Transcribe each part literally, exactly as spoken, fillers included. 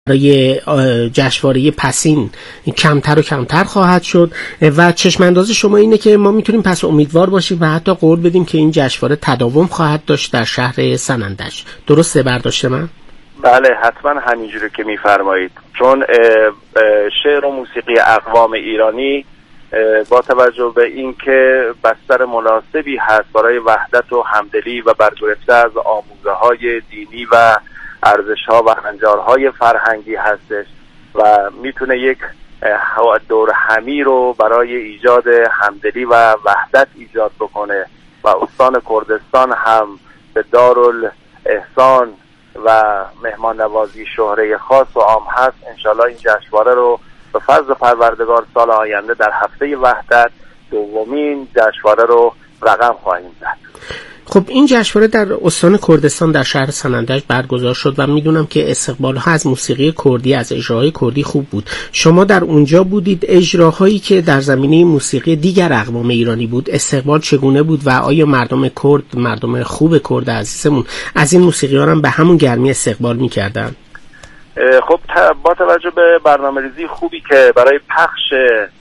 برای جشنواره پسین کمتر و کمتر خواهد شد و چشمانداز شما اینه که ما میتونیم پس امیدوار باشیم و حتی قول بدیم که این جشنواره تداوم خواهد داشت در شهر سنندج. درسته برداشت من؟ بله حتما همینجوری که میفرمایید، چون شعر و موسیقی اقوام ایرانی با توجه به اینکه بستر مناسبی هست برای وحدت و همدلی و برگرفته از آموزه های دینی و ارزش ها و هنجارهای فرهنگی هستش و میتونه یک دور همی رو برای ایجاد همدلی و وحدت ایجاد بکنه و استان کردستان هم به دارالاحسان و مهمان نوازی شهره خاص و عام هست. انشالله این جشنواره رو به فضل پروردگار سال آینده در هفته وحدت دومین جشنواره رو رقم خواهیم زد. خب این جشنواره در استان کردستان در شهر سنندج برگزار شد و میدونم که استقبال‌ها از موسیقی کردی، از اجراهای کردی خوب بود. شما در اونجا بودید، اجراهایی که در زمینه موسیقی دیگر اقوام ایرانی بود استقبال چگونه بود و آیا مردم کرد، مردم خوب کرد عزیزمون از این موسیقی‌ها هم به همون گرمی استقبال می‌کردن؟ خب با توجه به برنامه‌ریزی خوبی که برای پخش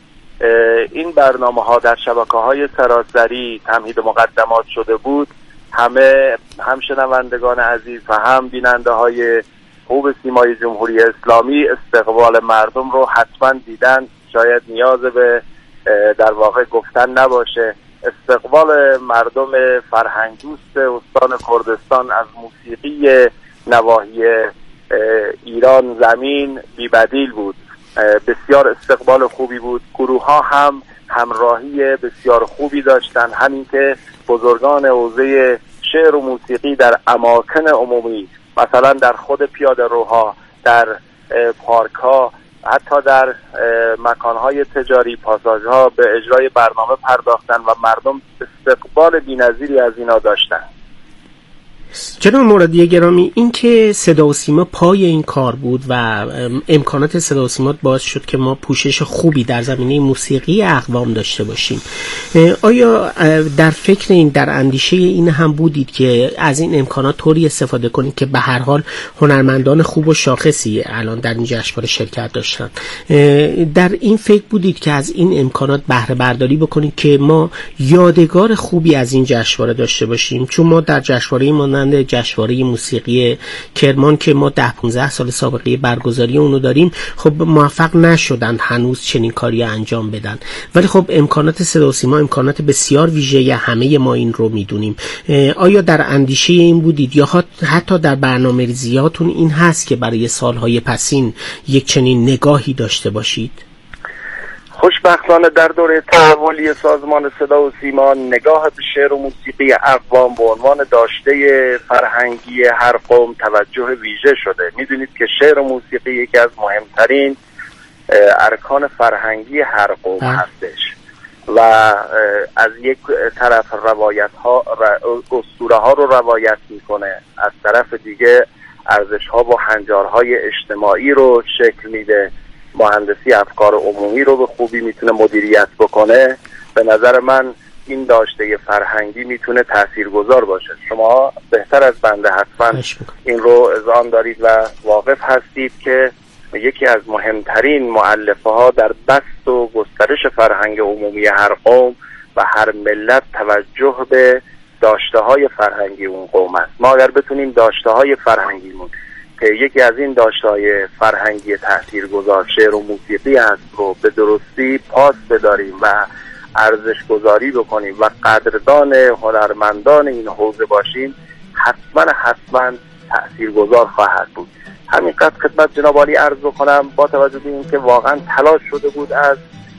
این برنامه‌ها در شبکه‌های سراسری تمهید مقدمات شده بود، همه هم شنوندگان عزیز و هم بیننده‌های خوب سیمای جمهوری اسلامی استقبال مردم رو حتما دیدن. شاید نیاز به در واقع گفتن نباشه، استقبال مردم فرهنگ دوست استان کردستان از موسیقی نواحی ایران زمین بی‌بدیل بود. بسیار استقبال خوبی بود. گروه ها هم همراهی بسیار خوبی داشتن، همین که بزرگان حوزه شعر و موسیقی در اماکن عمومی، مثلا در خود پیاده روها، در پارک ها، حتی در مکان های تجاری، پاساژ ها به اجرای برنامه پرداختن و مردم استقبال بی‌نظیری از اینا داشتن. جناب مرادی گرامی، این که صدا و سیما پای این کار بود و امکانات صدا و سیما باعث شد که ما پوشش خوبی در زمینه موسیقی اقوام داشته باشیم، آیا در فکر این، در اندیشه این هم بودید که از این امکانات طوری استفاده کنید که به هر حال هنرمندان خوب و شاخصی الان در این جشنواره شرکت داشتن، در این فکر بودید که از این امکانات بهره برداری بکنید که ما یادگار خوبی از این جشنواره داشته باشیم؟ چون ما در جشنواره ما جشنواره موسیقی کرمان که ما ده پانزده سال سابقه برگزاری اونو داریم، خب موفق نشدن هنوز چنین کاری انجام بدن، ولی خب امکانات صدا و سیما امکانات بسیار ویژه، همه ما این رو میدونیم. آیا در اندیشه این بودید یا حتی در برنامه‌ریزیاتون این هست که برای سالهای پسین یک چنین نگاهی داشته باشید؟ خوشبختانه در دوره تحولی سازمان صدا و سیما نگاه به شعر و موسیقی اقوام به عنوان داشته فرهنگی هر قوم توجه ویژه شده. میدونید که شعر و موسیقی یکی از مهمترین ارکان فرهنگی هر قوم هستش و از یک طرف روایت ها، اسطوره ها رو روایت میکنه، از طرف دیگه ارزش ها و هنجارهای اجتماعی رو شکل میده، مهندسی افکار عمومی رو به خوبی میتونه مدیریت بکنه. به نظر من این داشته فرهنگی میتونه تاثیرگذار باشه. شما بهتر از بنده حتما این رو اذعان دارید و واقف هستید که یکی از مهمترین مؤلفه ها در بسط و گسترش فرهنگ عمومی هر قوم و هر ملت توجه به داشته های فرهنگی اون قوم است. ما اگر بتونیم داشته های فرهنگیمون که یکی از این داشته‌های فرهنگی تاثیرگذار شعر و موسیقی است رو به درستی پاس بداریم و ارزش گذاری بکنیم و قدردان هنرمندان این حوزه باشیم، حتما حتما تاثیرگذار خواهد بود. همین قدر خدمت جناب عالی عرض بکنم، با توجه به اینکه واقعا تلاش شده بود از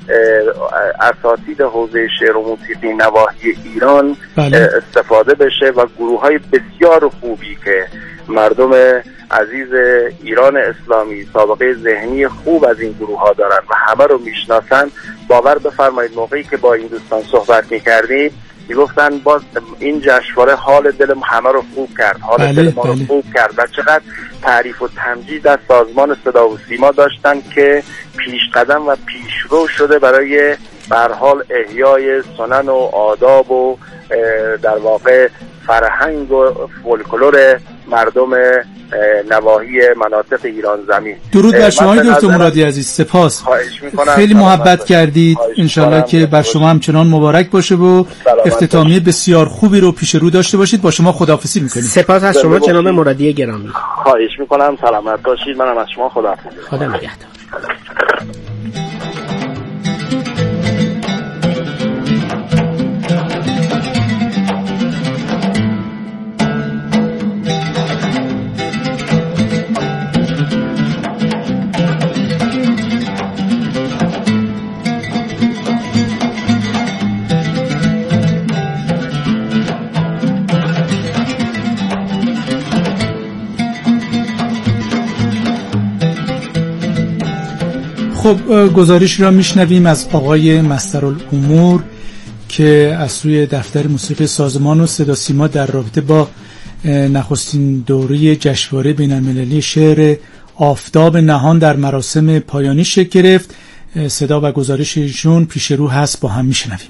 اساتید حوزه شعر و موسیقی نواحی ایران بله. استفاده بشه و گروه‌های بسیار خوبی که مردم عزیز ایران اسلامی سابقه ذهنی خوب از این گروه ها دارن و همه رو میشناسن. باور بفرمایید موقعی که با این دوستان صحبت میکردیم میگفتن باز این جشنواره حال دل همه رو خوب کرد، حال بله، دل ما رو بله. خوب کرد و چقدر تعریف و تمجید از سازمان صدا و سیما داشتن که پیش قدم و پیشرو شده برای به هر حال احیای سنن و آداب و در واقع فرهنگ و فولکلور مردم نواحی مناطق ایران زمین. درود بر شما دکتر مرادی عزیز، سپاس. خیلی محبت کردید. انشالله که بر شما همچنان مبارک باشه و اختتامیه بسیار خوبی رو پیش رو داشته باشید. با شما خداحافظی میکنیم. سپاس از شما جناب مرادی گرامی. خواهش میکنم، سلامت باشید. منم از شما خداحافظی. خدا نگهدار. خب گزارش را میشنویم از آقای مسترالامور که از سوی دفتر موسیقی سازمان و صدا سیما در رابطه با نخستین دوره جشنواره بین‌المللی شعر آفتاب نهان در مراسم پایانی شکل گرفت. صدا و گزارش ایشون پیش رو هست، با هم میشنویم.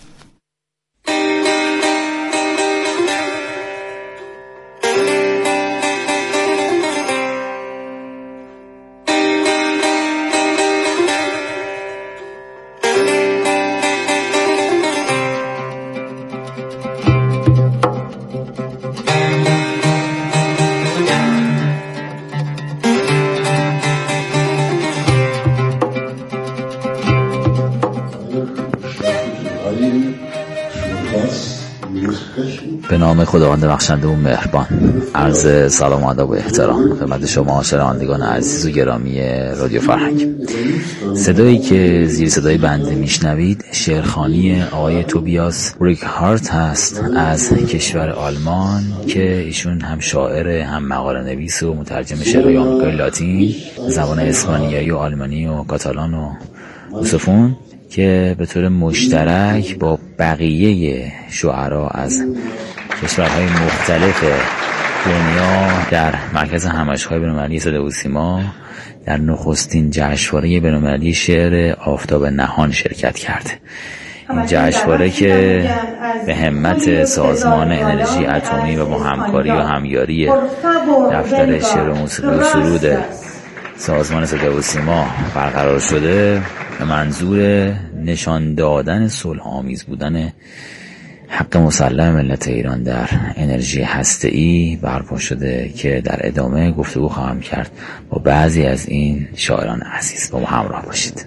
به نام خداوند بخشنده و مهربان. عرض سلام و ادب و احترام خدمت شما شنوندگان عزیز و گرامی رادیو فرهنگ. صدایی که زیر صدای بنده میشنوید شعرخوانی آقای توبیاس ریکهارت هست از کشور آلمان که ایشون هم شاعر، هم مقاله نویس و مترجم شعرهای آمریکای لاتین، زبان اسپانیایی و آلمانی و کاتالان و روسوفون، که به طور مشترک با بقیه شعرا از کشورهای مختلف دنیا در مرکز همایشگاه بین‌المللی صدا و سیما در نخستین جشنواره بین‌المللی شعر آفتاب نهان شرکت کرده. این جشنواره که به همت سازمان انرژی اتمی و با همکاری و همیاری دفتر شعر و موسیقی و سرود سازمان صدا و سیما برقرار شده، به منظور نشان دادن صلح آمیز بودن حق مسلم ملت ایران در انرژی هسته‌ای برپا شده که در ادامه گفتگو خواهم کرد با بعضی از این شاعران عزیز. با ما همراه باشید.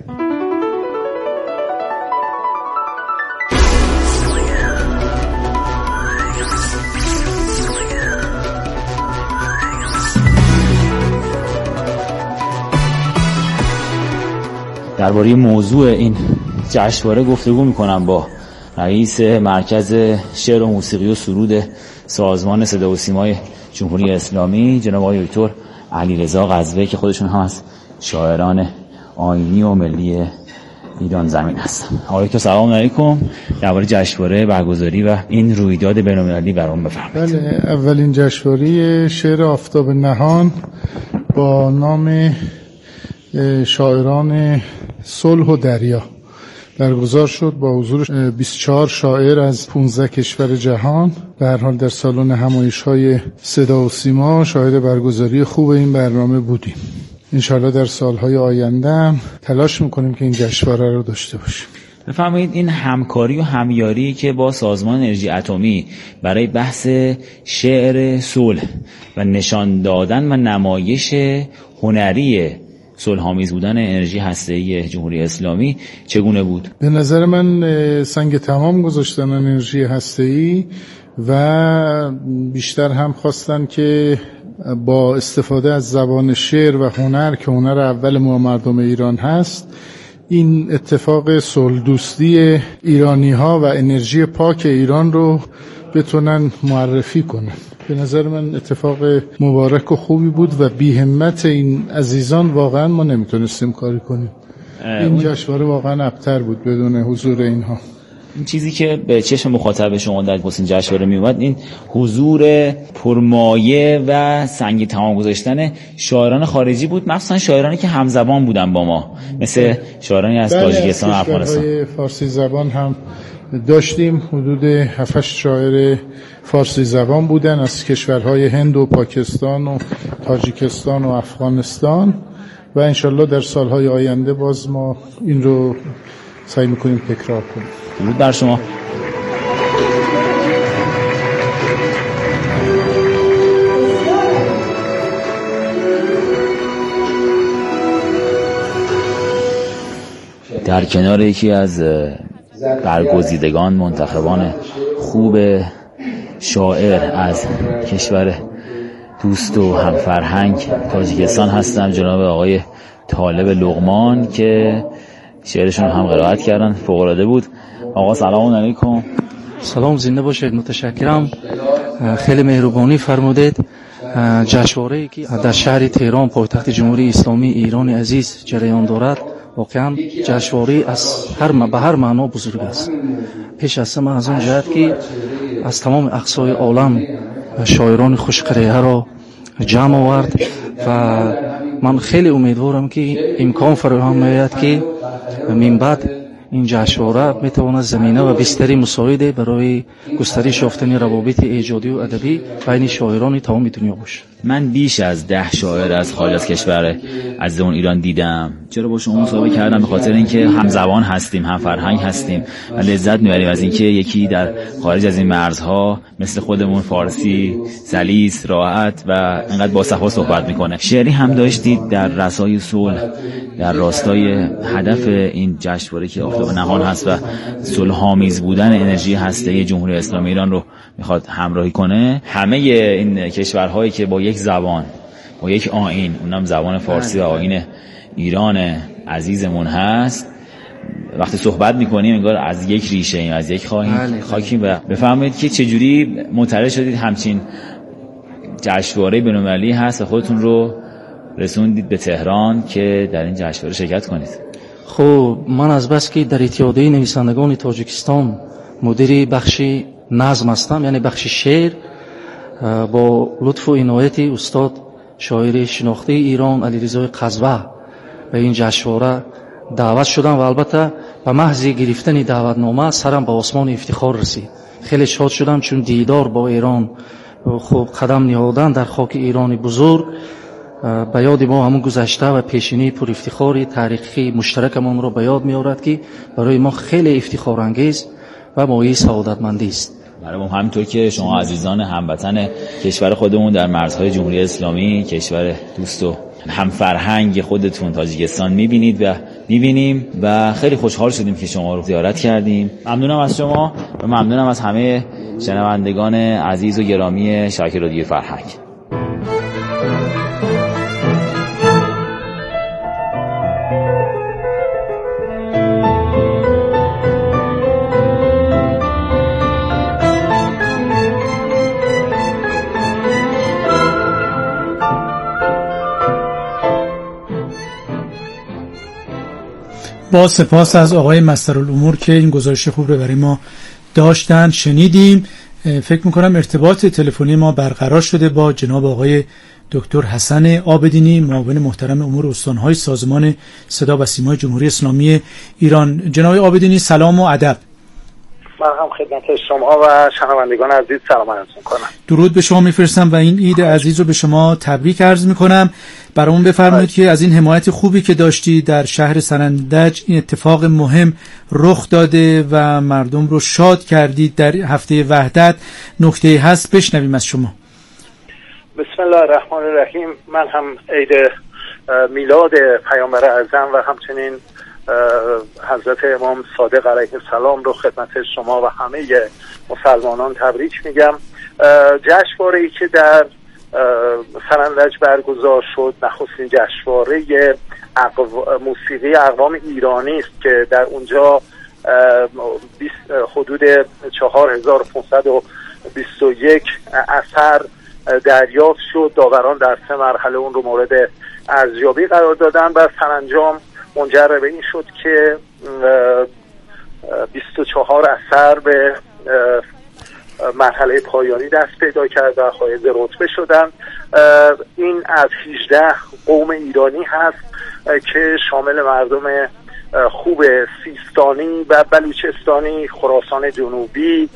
درباره موضوع این جشنواره گفتگو میکنم با رئیس مرکز شعر و موسیقی و سرود سازمان صدا و سیمای جمهوری اسلامی جناب آقای دکتر علیرضا قزوی که خودشون هم از شاعران آیینی و ملی ایران زمین هستن. آقای دکتر سلام علیکم. درباره جشنواره برگزاری و این رویداد بین‌المللی برام بفرمایید. بله، اولین جشنواره شعر آفتاب نهان با نام شاعران صلح و دریا برگزار شد با حضور بیست و چهار شاعر از پانزده کشور جهان. به هر حال در سالن همایش‌های صدا و سیما شاهد برگزاری خوب این برنامه بودیم. انشالله در سالهای آینده هم تلاش میکنیم که این جشنواره رو داشته باشیم. بفرمایید این همکاری و همیاری که با سازمان انرژی اتمی برای بحث شعر صلح و نشان دادن و نمایش هنری صلح‌آمیز بودن انرژی هسته‌ای جمهوری اسلامی چگونه بود؟ به نظر من سنگ تمام گذاشتن انرژی هسته‌ای و بیشتر هم خواستن که با استفاده از زبان شعر و هنر که هنر اول ما مردم ایران هست، این اتفاق صلح دوستی ایرانی‌ها و انرژی پاک ایران رو بتونن معرفی کنن. به نظر من اتفاق مبارک و خوبی بود و بی همت این عزیزان واقعا ما نمیتونستیم کاری کنیم. این جشنواره واقعا ابتر بود بدون حضور اینها. این چیزی که به چشم مخاطب شما در این جشنواره میومد این حضور پرمایه و سنگ تمام گذاشتن شاعران خارجی بود، مخصوصا شاعرانی که همزبان بودن با ما، مثل شاعرانی از تاجیکستان و افغانستان. فارسی زبان هم داشتیم. حدود هفت شاعر فارسی زبان بودن از کشورهای هند و پاکستان و تاجیکستان و افغانستان و انشالله در سالهای آینده باز ما این رو سعی میکنیم تکرار کنیم. درود بر شما. در کنار یکی از برگزیدگان منتخبان خوب شاعر از کشور دوست و همفرهنگ تاجیکستان هستم، جناب آقای طالب لقمان که شعرشون هم قرائت کردن، فوق‌العاده بود. آقا سلام علیکم. سلام، زنده باشید. متشکرم، خیلی مهربانی فرمودید. جشنواره‌ای که در شهر تهران پایتخت جمهوری اسلامی ایران عزیز جریان دارد واقعا جشنواره از هر به هر معنا بزرگ است. پیش از همه از اون جهت که از تمام اقصای عالم شاعران خوشقریه را جمع آورد و من خیلی امیدوارم که امکان فراهم می‌آید که من بعد این جشنواره میتواند زمینه و بستری مساعد برای گسترش یافتن روابط ایجادی و ادبی بین شاعران تمام دنیا باشه. من بیش از ده شاعر از خارج از کشور از اون ایران دیدم. چرا با شما مصاحبه کردم؟ به خاطر اینکه هم زبان هستیم، هم فرهنگ هستیم و لذت میبریم از اینکه یکی در خارج از این مرزها مثل خودمون فارسی سلیس راحت و انقدر با صفا صحبت میکنه. شعری هم داشتید در رسای صلح در راستای هدف این جشنواره که آفتاب نهان هست و صلح‌آمیز بودن انرژی هسته‌ای جمهوری اسلامی ایران رو میخواد همراهی کنه. همه این کشورهایی که با یک زبان با یک آیین، اونم زبان فارسی و آیین ایران عزیزمون هست، وقتی صحبت میکنیم انگار از یک ریشه ایم، از یک خاکیم. و بفرمایید که چجوری مطلع شدید همچین جشنواره بین‌المللی هست و خودتون رو رسوندید به تهران که در این جشنواره شرکت کنید؟ خب من از بس که در اتحادیه نویسندگان تاجیکستان مدیر بخش نظم هستم، یعنی بخش شعر، با لطف و عنایت استاد شاعر شناخته ایران علیرضا قزوه به این جشنواره دعوت شدم و البته به محض گرفتن دعوتنامه سرم به آسمان افتخار رسید. خیلی شاد شدم چون دیدار با ایران، خب قدم نهادن در خاک ایران بزرگ به یاد ما همون گذشته و پیشینی پر افتخاری تاریخی مشترکمان را به یاد می آورد که برای ما خیلی افتخار انگیز و مایه سعادتمندی است. برای ما همینطور که شما عزیزان هموطن کشور خودمون در مرزهای جمهوری اسلامی، کشور دوست و هم فرهنگ خودتون تاجیکستان میبینید و میبینیم و خیلی خوشحال شدیم که شما رو زیارت کردیم. ممنونم از شما و ممنونم از همه شنوندگان عزیز و گرامی شبکه رادیو فرهنگ. با سپاس از آقای مسترالامور که این گزارش خوب رو برای ما داشتن. شنیدیم. فکر میکنم ارتباط تلفنی ما برقرار شده با جناب آقای دکتر حسن عابدینی، معاون محترم امور استانهای سازمان صدا و سیمای جمهوری اسلامی ایران. جناب عابدینی سلام و ادب. من هم خدمت شما و شنوندگان عزیز سلام عرض می‌کنم. درود به شما میفرستم و این عید عزیز رو به شما تبریک عرض می‌کنم. برامون بفرمایید که از این حمایت خوبی که داشتی در شهر سنندج، این اتفاق مهم رخ داده و مردم رو شاد کردید در هفته وحدت، نکته هست بشنویم از شما. بسم الله الرحمن الرحیم. من هم عید میلاد پیامبر اعظم و همچنین حضرت امام صادق علیه السلام رو خدمت شما و همه مسلمانان تبریک میگم. جشنواره‌ای که در سنندج برگزار شد نخستین جشنواره موسیقی اقوام ایرانی است که در اونجا حدود چهار هزار و پانصد و بیست و یک اثر دریافت شد. داوران در سه مرحله اون رو مورد ارزیابی قرار دادن و سرانجام منجر به این شد که بیست و چهار اثر به مرحله پایانی دست پیدا کرد و حائز رتبه شدن. این از هجده قوم ایرانی هست که شامل مردم خوب سیستانی و بلوچستانی، خراسان جنوبی،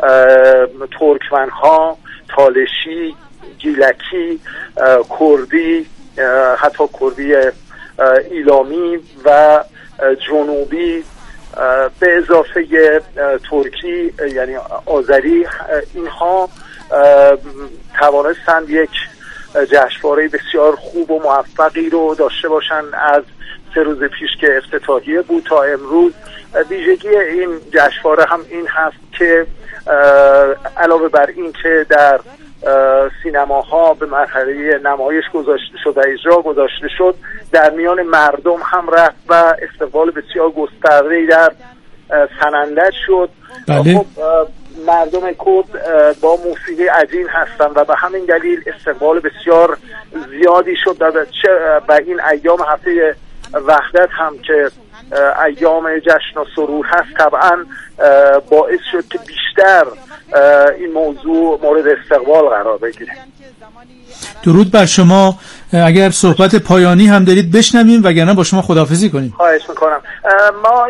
ترکمنها، تالشی، گیلکی، کردی، حتی کردی ایلامی و جنوبی به اضافه ترکی یعنی آذری، اینها توانستند یک جشنواره بسیار خوب و موفقی رو داشته باشند. از سه روز پیش که افتتاحیه بود تا امروز، ویژگی این جشنواره هم این هست که علاوه بر این که در سینماها به مرحله نمایش گذاشته شد و اجرا گذاشته شد، در میان مردم هم رفت و استقبال بسیار گسترده‌ای در سنندج شد. بله. خب مردم کرد با موسیقی عجین هستند و به همین دلیل استقبال بسیار زیادی شد و این ایام هفته وحدت هم که ایام جشن و سرور هست طبعا باعث شد که بیشتر این موضوع مورد استقبال قرار بگیره. درود بر شما. اگر صحبت پایانی هم دارید بشنویم وگرنه با شما خداحافظی کنیم. خواهش میکنم. ما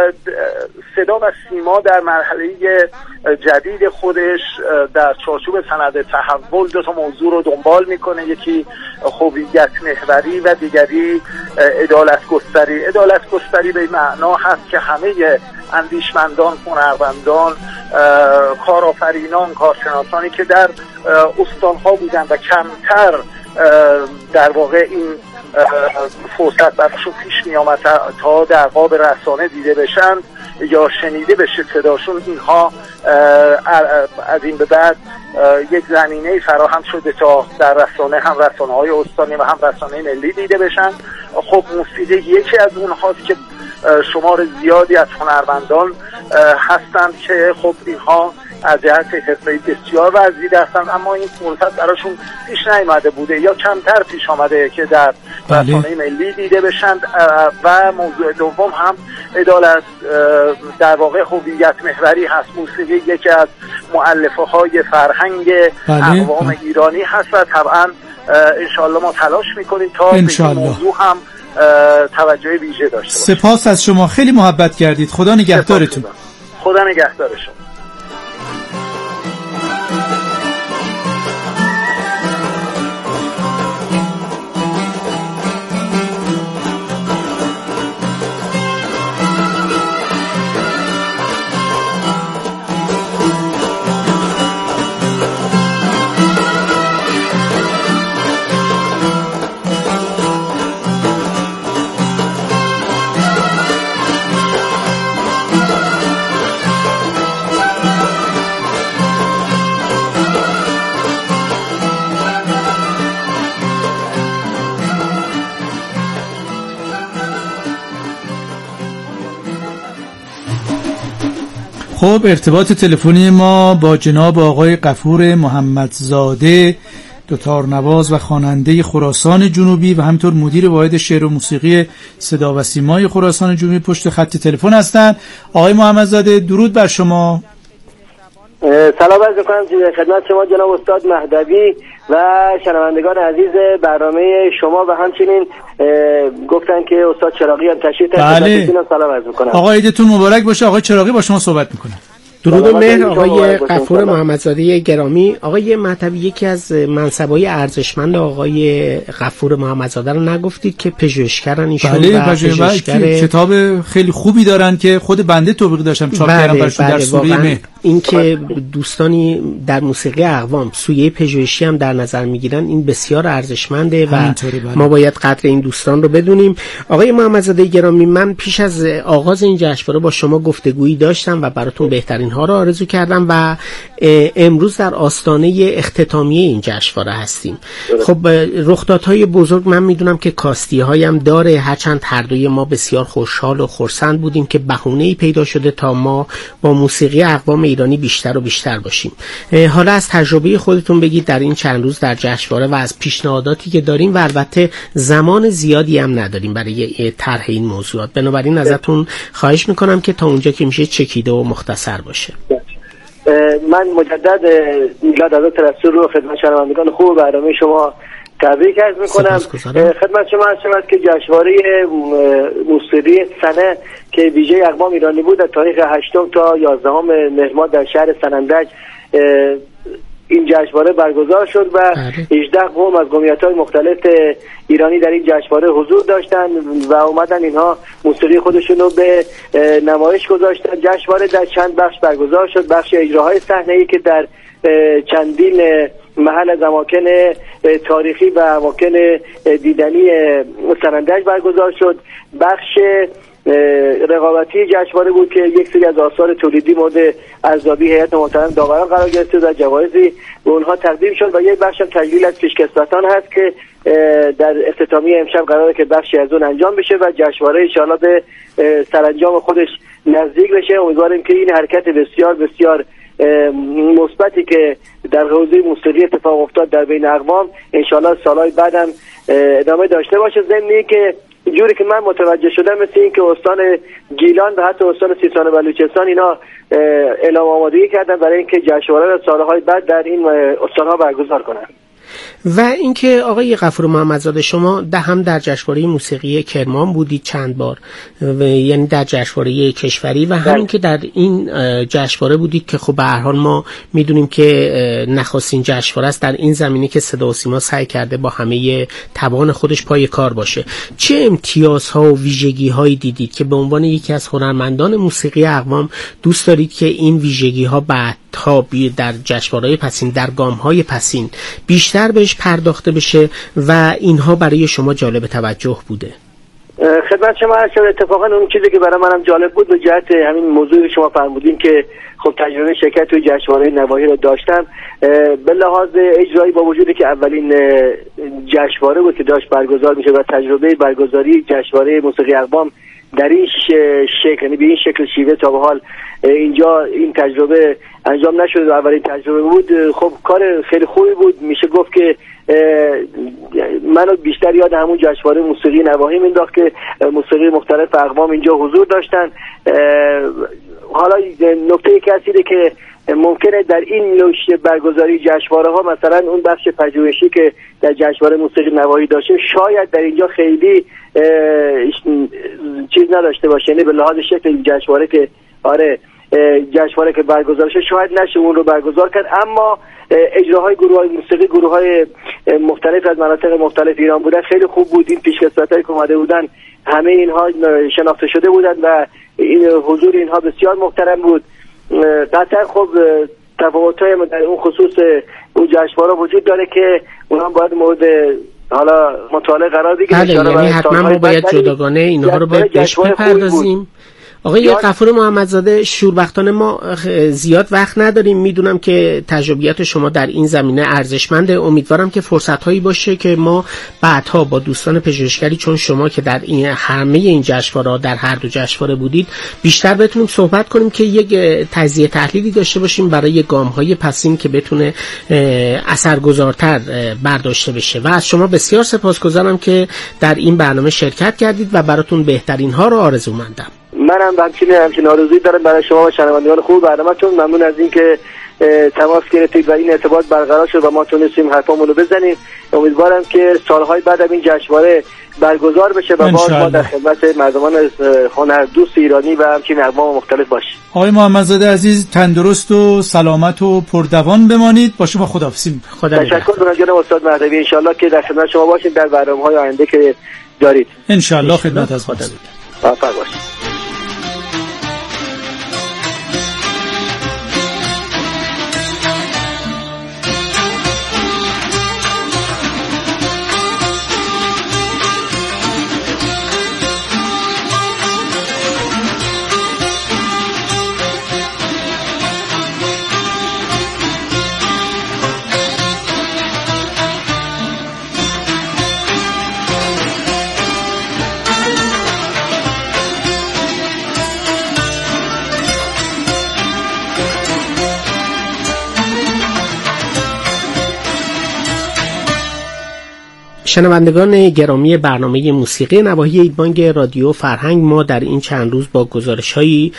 صدا و سیما در مرحله جدید خودش در چارچوب سند تحول دو تا موضوع رو دنبال میکنه، یکی هویت محوری و دیگری عدالت گستری. عدالت گستری به معنا هست که همه اندیشمندان، هنرمندان، کارآفرینان، کارشناسانی که در استانها بودن و کمتر در واقع این فرصت براشون پیش می آمد تا در قاب رسانه دیده بشن یا شنیده بشه صداشون، اینها از این به بعد یک زمینه فراهم شده تا در رسانه هم رسانه های استانی و هم رسانه ملی دیده بشن. خب موسیقی یکی از اونهاست که شمار زیادی از هنرمندان هستند که خب اینها از جهت حرفه‌ای بسیار وزیده هستند، اما این فرصت براشون پیش نیامده بوده یا کمتر پیش آمده که در رسانه ملی دیده بشند. و موضوع دوم هم عدالت در واقع هویت محوری هست. موسیقی یکی از مؤلفه های فرهنگ اقوام ایرانی هست و طبعا انشاءالله ما تلاش میکنیم تا این موضوع هم توجه ویژه داشته باشیم. سپاس از شما، خیلی محبت کردید. خدا نگهدارتون. خدا نگهدار شما. خب ارتباط تلفنی ما با جناب آقای غفور محمدزاده، دوتارنواز و خواننده خراسان جنوبی و همینطور مدیر واحد شعر و موسیقی صدا و سیمای خراسان جنوبی پشت خط تلفن هستند. آقای محمدزاده درود بر شما. سلام عرض می‌کنم خدمت شما جناب استاد مهدوی و شنوندگان عزیز برنامه شما و همچنین گفتن که استاد چراغی هم تشریف بله. سلام عرض می‌کنم. آقا عیدتون مبارک باشه. آقای چراغی با شما صحبت می‌کنه. درود و مهر آقای غفور محمدزاده گرامی. آقای مهدوی، یکی از منصب‌های ارزشمند آقای غفور محمدزاده رو نگفتید که پژوهشگرن ایشون. بله، و پژوهشگر کتاب خیلی خوبی دارن که خود بنده توفیق داشتم چاپ کردم براشون در سوره مهر. این که دوستانی در موسیقی اقوام سویه پژوهشی هم در نظر میگیرن این بسیار ارزشمنده و ما باید قدر این دوستان رو بدونیم. آقای محمدزاده گرامی، من پیش از آغاز این جشنواره با شما گفتگویی داشتم و براتون بهترین ها رو آرزو کردم و امروز در آستانه اختتامیه این جشنواره هستیم. خب رخدادهای بزرگ من میدونم که کاستی هایم داره، هرچند هر دوی ما بسیار خوشحال و خرسند بودیم که بهونه‌ای پیدا شده تا ما با موسیقی اقوام ایرانی بیشتر و بیشتر باشیم. حالا از تجربه خودتون بگید در این چند روز در جشنواره و از پیشنهاداتی که داریم و البته زمان زیادی هم نداریم برای طرح این موضوعات، بنابراین ازتون خواهش میکنم که تا اونجا که میشه چکیده و مختصر باشه. من مجدد میلاد از ترسل رو خدمت شنوندگان خوب برنامه شما تبریک عرض میکنم خدمت شما. عرض شود که جشنواره موسیقی سنه که ویژه اقوام ایرانی بود در تاریخ هشتم تا یازدهم مهر ماه در شهر سنندج این جشنواره برگزار شد و هجده قوم از قومیت‌های مختلف ایرانی در این جشنواره حضور داشتن و اومدن اینها موسیقی خودشون رو به نمایش گذاشتن. جشنواره در چند بخش برگزار شد. بخش اجراهای صحنه‌ای که در چندین محل از اماکن تاریخی و اماکن دیدنی سنندج برگزار شد. بخش رقابتی جشنواره بود که یک سری از آثار تولیدی مورد ارزیابی هیئت محترم داوران قرار گرفته و جوایزی به اونها تقدیم شد و یک بخش هم تجلیل از پیشکسوتان هست که در اختتامیه امشب قراره که بخشی از اون انجام بشه و جشنواره ان شاءالله به سرانجام خودش نزدیک بشه. امیدواریم که این حرکت بسیار بسیار مثبتی که در حوزه موسیقی اتفاق افتاد در بین اقوام ان شاءالله سالهای بعدم ادامه داشته باشه. ضمن که جوری که من متوجه شدم مثل این که استان گیلان و حتی استان سیستان و بلوچستان اینا اعلام آمادگی کردن برای اینکه جشنواره را سالهای بعد در این استان‌ها برگزار کنند. و اینکه آقای غفور محمدزاده شما ده هم در جشنواره موسیقی کرمان بودید چند بار و یعنی در جشنواره کشوری و همین که در این جشنواره بودید که خب به هر حال ما میدونیم که نخستین جشنواره است در این زمینه که صدا و سیما سعی کرده با همه توان خودش پای کار باشه. چه امتیازها و ویژگی‌هایی دیدید که به عنوان یکی از هنرمندان موسیقی اقوام دوست دارید که این ویژگی‌ها بعدها در جشنواره‌های پسین در گام‌های پسین بیشتر بهش پرداخته بشه و اینها برای شما جالب توجه بوده؟ خدمت شما عرض شد اتفاقا اون چیزی که برای منم جالب بود به جهت همین موضوعی که شما فرمودین که خب تجربه شرکت توی جشنواره نواحی رو داشتم به لحاظ اجرایی با وجودی که اولین جشنواره بود که داشت برگزار میشه و تجربه برگزاری جشنواره موسیقی اقوام در این شکل یعنی به این شکل شیوه تا به حال اینجا این تجربه انجام نشده و اولین تجربه بود. خب کار خیلی خوبی بود. میشه گفت که منو بیشتر یاد همون جشنواره موسیقی نواحی مینداخت که موسیقی مختلف اقوام اینجا حضور داشتن. حالا نکته کسیده که ممکنه در این نوع برگزاری جشنواره ها مثلا اون بخش پژوهشی که در جشنواره موسیقی نواحی داشتیم شاید در اینجا خیلی چیز نداشته باشه، یعنی به لحاظ شکل این جشنواره که آره جشنواره که برگزار شد شاید نشه اون رو برگزار کرد، اما اجراهای گروه‌های موسیقی گروه‌های مختلف از مناطق مختلف ایران بودن خیلی خوب بود. این پیشکسوتایی که اومده بودن همه اینها شناخته شده بودن و این حضور اینها بسیار محترم بود. قطعا خب تفاوت‌های در اون خصوص اون جشنواره وجود داره که اونها باید مورد حالا مطالعه قرار بگیره. بله یعنی حتما ما باید جداگانه اینها رو بهش بپردازیم. آقای غفور محمدزاده شوربختانه ما زیاد وقت نداریم، میدونم که تجربیات شما در این زمینه ارزشمنده. امیدوارم که فرصت‌هایی باشه که ما بعدها با دوستان پژوهشگری چون شما که در این همه این جشنواره‌ها در هر دو جشنواره بودید بیشتر بتونیم صحبت کنیم که یک تجزیه تحلیلی داشته باشیم برای گام‌های پسین که بتونه اثرگذارتر برداشته بشه. و از شما بسیار سپاسگزارم که در این برنامه شرکت کردید و براتون بهترین ها رو آرزومندم. منم همچنین همچنین آرزویی دارم برای شما و شنوندگان خوب برنامه‌تون. ممنون از اینکه تماس گرفتید و این ارتباط برقرار شد و ما تونستیم حرفامون رو بزنیم. امیدوارم که سالهای بعد این جشنواره برگزار بشه و باز ما در خدمت مردمان هنر دوست ایرانی و همچنین اقوام مختلف باشیم. آقای محمدزاده عزیز تندرست و سلامت و پردوان بمانید. با شما خداحافظی می‌کنم. خدا تشکر می‌کنم جناب استاد مهدوی. ان شاءالله که در خدمت شما باشیم در برنامه‌های آینده که دارید. ان شاءالله خدمت از خدا. موفق باشید. شنوندگان گرامی برنامه موسیقی نواحی ایدبانگ رادیو فرهنگ، ما در این چند روز با گزارش‌هایی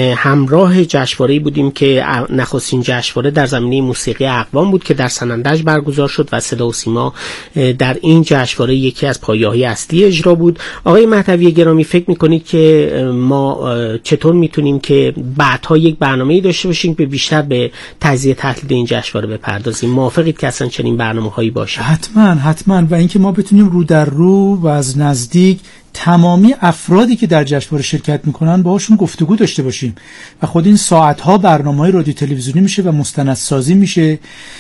همراه جشنواره‌ای بودیم که نخستین جشنواره در زمینه موسیقی اقوام بود که در سنندج برگزار شد و صدا و سیما در این جشنواره یکی از پایه‌های اصلی اجرا بود. آقای مهدوی گرامی، فکر می‌کنید که ما چطور می‌تونیم که بعدها یک برنامه‌ای داشته باشیم به بیشتر به تجزیه تحلیل این جشنواره بپردازیم؟ موافقید که اصلا چنین برنامه‌هایی باشه؟ حتما حتما و اینکه ما بتونیم رو در رو و از نزدیک تمامی افرادی که در جشنواره شرکت میکنن باهاشون گفتگو داشته باشیم و خود این ساعتها برنامه‌های رادیو تلویزیونی میشه و مستندسازی میشه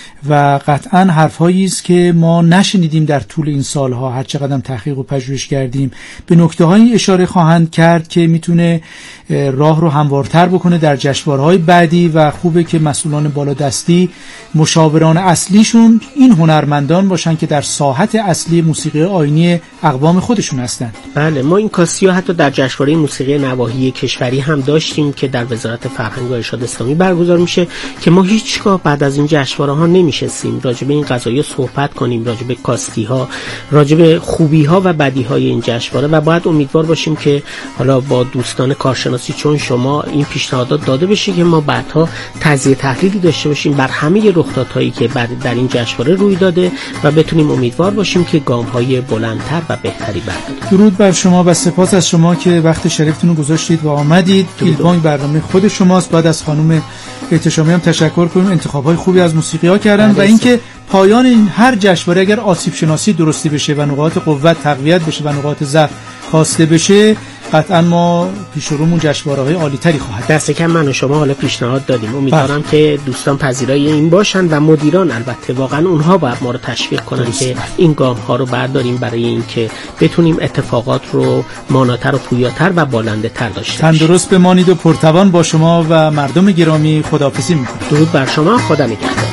و قطعاً حرفایی است که ما نشنیدیم در طول این سالها، هر چقدر تحقیق و پژوهش کردیم به نکته‌هایی اشاره خواهند کرد که میتونه راه رو هموارتر بکنه در جشنواره‌های بعدی و خوبه که مسئولان بالادستی مشاوران اصلیشون این هنرمندان باشن که در ساحت اصلی موسیقی آیینی اقوام خودشون هستن. بله، ما این کاسیا حتی در جشنواره موسیقی نواحی کشوری هم داشتیم که در وزارت فرهنگ و ارشاد اسلامی برگزار میشه که ما هیچگاه بعد از این جشنواره‌ها نمیشستیم راجع به این قضایا صحبت کنیم، راجع به کاستی‌ها، راجع به خوبی‌ها و بدی‌های این جشنواره و باید امیدوار باشیم که حالا با دوستان کارشناسی چون شما این پیشنهادات داده بشه که ما بعدها تجزیه تحلیلی داشته باشیم بر همه رخدادهایی که در این جشنواره روی داده و بتونیم امیدوار باشیم که گام‌های بلندتر و بهتری برداریم. درود بر شما و سپاس از شما که وقت شریفتون رو گذاشتید و آمدید. ایدبانگ برنامه خود شماست. بعد از خانم احتشامی هم تشکر کنیم، انتخاب‌های خوبی از موسیقی‌ها کردن و اینکه پایان این هر جشنواره اگر آسیب شناسی درستی بشه و نقاط قوت تقویت بشه و نقاط ضعف کاسته بشه، قطعا ما پیش رومون جشنواره‌های عالی‌تری خواهد. دست کم من و شما حالا پیشنهاد دادیم، امیدوارم که دوستان پذیرای این باشن و مدیران البته واقعا اونها باید ما رو تشویق کنن که این گام‌ها رو برداریم برای اینکه بتونیم اتفاقات رو ماناتر و پویاتر و بالنده‌تر داشته باشیم. تندرست بمانید و پرتوان با شما و مردم گرامی خداحافظی می‌کنم. درود بر شما، خدا نگهدار.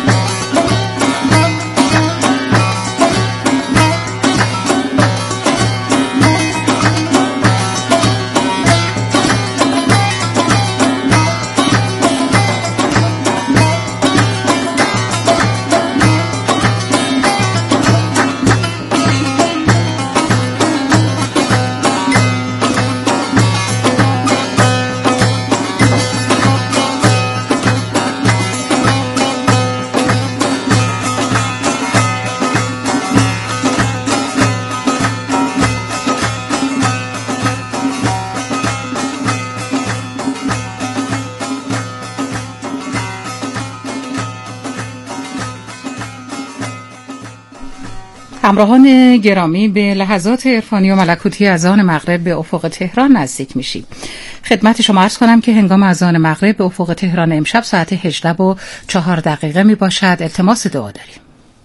همراهان گرامی، به لحظات عرفانی و ملکوتی اذان مغرب به افق تهران نزدیک میشیم. خدمت شما عرض کنم که هنگام اذان مغرب به افق تهران امشب ساعت هجده و چهار دقیقه می باشد. التماس دعا داریم.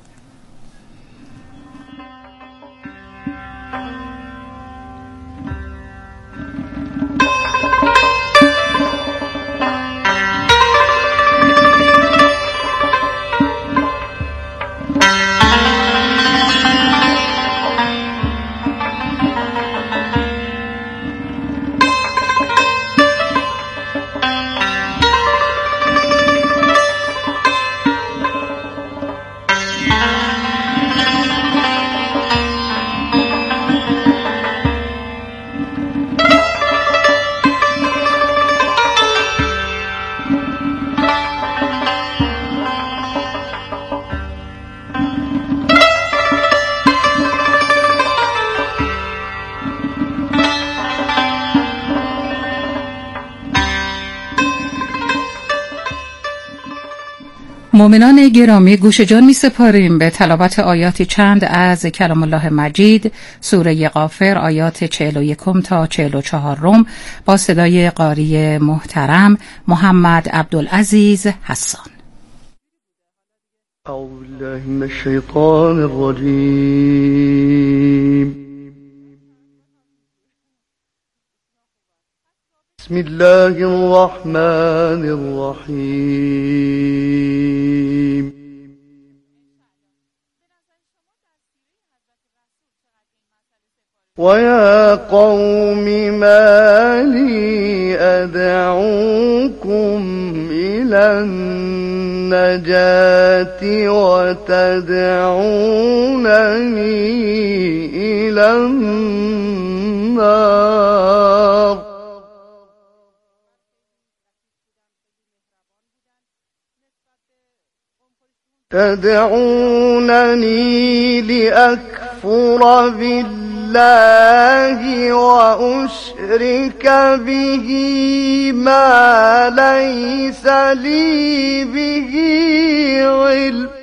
مؤمنان گرامی، گوش جان می سپاریم به تلاوت آیات چند از کلام الله مجید، سوره غافر، آیات چهل و یکم تا چهل و چهارم با صدای قاری محترم محمد عبدالعزیز حسان. اعوذ بالله من الشیطان الرجیم. بسم الله الرحمن الرحیم. وَيَا قَوْمِ مَا لِي أَدْعُوكُمْ إِلَى النَّجَاةِ وَأَنْتُمْ تَدْعُونَ. قَالُوا أَوَلَمْ نَكُ مَعَكُمْ وَأَنْتُمْ تَتْلُونَ الْكِتَابَ. قَالَ فَمَا بَالُ الْقُرُونِ الْأُولَى الَّذِينَ النجاة وتدعونني إلى النار. تدعونني لأكفر بالله وأشرك به ما ليس لي به علم